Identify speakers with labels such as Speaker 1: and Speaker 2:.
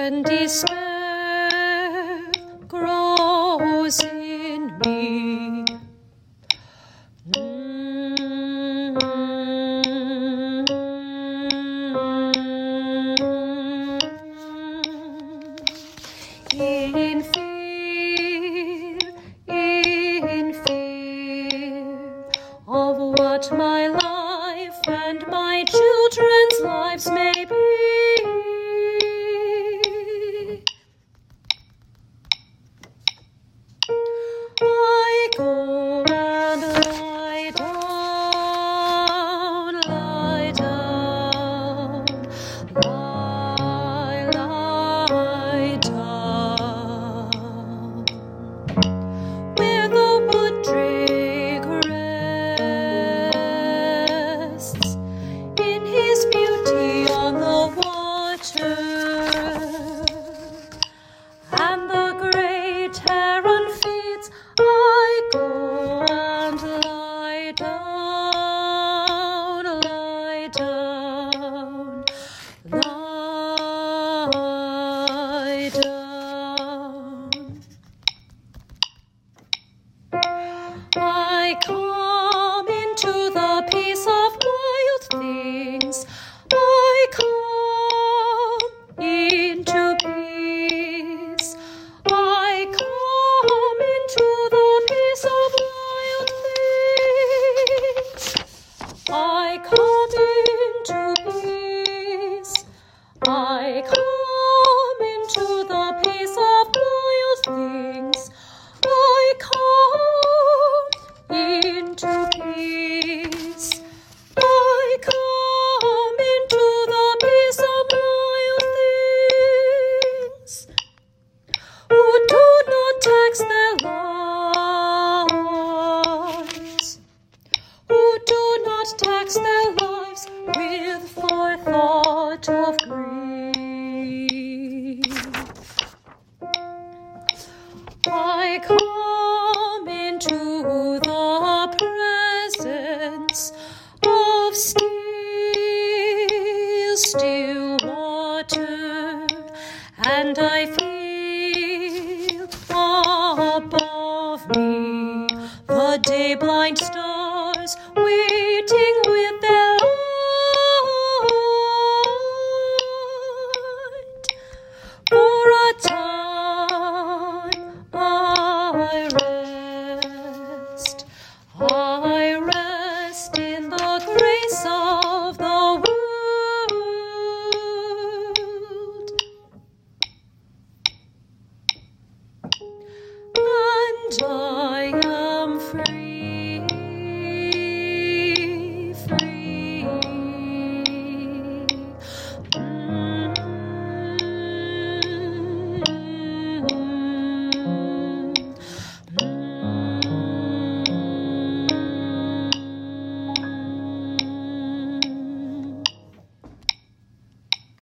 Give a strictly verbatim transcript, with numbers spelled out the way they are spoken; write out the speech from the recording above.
Speaker 1: and despair grows in me. In fear, in fear of what my life and my children's lives may be, I go and lie down, lie down, lie, lie down, where the wood drake rests in his beauty on the water, and the great heron feeds. I go and lie down, lie down, lie down. I come into the peace of wild things. I come into peace. I come into the peace of wild things. I come into peace. I come into the peace of wild things. I come into peace. I come into the peace of wild things. Who do not tax their lives, who do not tax their lives with forethought of grief. I come into the presence of still, still water, and I feel above me the day-blind stars waiting with their light for a time. I rest, I rest in the grace of the world, and I